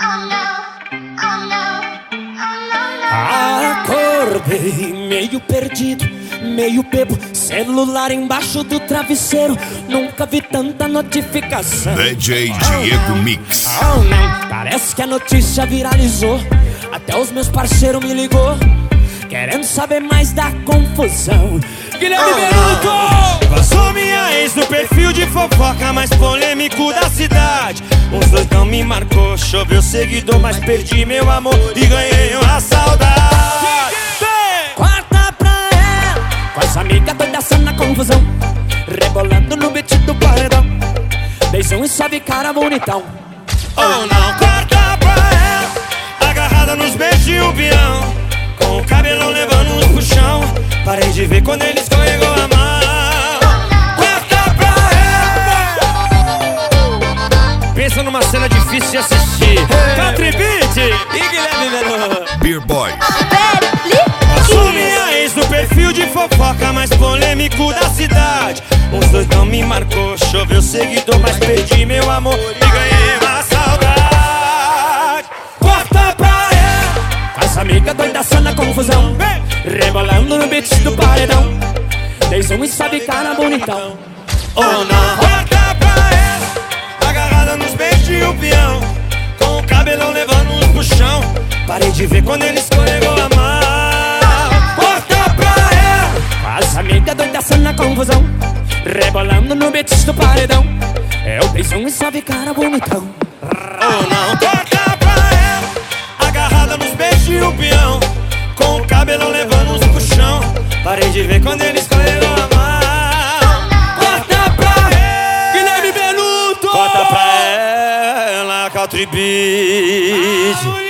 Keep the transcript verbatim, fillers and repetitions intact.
Acordei meio perdido, meio bebo, celular embaixo do travesseiro. Nunca vi tanta notificação. D J Diego Mix. Oh não, parece que a notícia viralizou. Até os meus parceiros me ligou, querendo saber mais da confusão. Guilherme Beluto! Vazou minha ex no perfil de fofoca mais polêmico da cidade. Os dois não me marcou, choveu seguidor, mas perdi meu amor e ganhei uma saudade. Corta pra ela, com as amigas doidas na confusão, rebolando no beat do paredão. Beijão e sobe cara bonitão. Oh não, corta pra ela, agarrada nos beijos de um peão, com o cabelão levando uns puxão. Parei de ver quando ele escorregou a mão. Corta pra ela. Pensa numa cena difícil de assistir. Country Beat e Guilherme Beluto. Beer Boy. Passou minha ex no perfil de fofoca mais polêmico da cidade. Os dois não me marcou, choveu seguidor, mas perdi meu amor e ganhei uma saudade. Corta pra ela, as amigas doidas na confusão, rebolando no beat do paredão. Beijão e sobe cara bonitão. Oh não, corta pra ela, agarrada nos beijos de um peão, com o cabelão levando uns puxão. Parei de ver quando ele escorregou a mão. Corta pra ela, as amigas doidas na confusão, rebolando no beat do paredão. É o beijão e sobe cara bonitão. Oh não, corta pra ela, agarrada nos beijos de um peão, com o cabelão levando uns puxão. Parei de ver quando ele escorregou a mão. Corta pra ela, Guilherme Beluto! corta pra ela, Country Beat.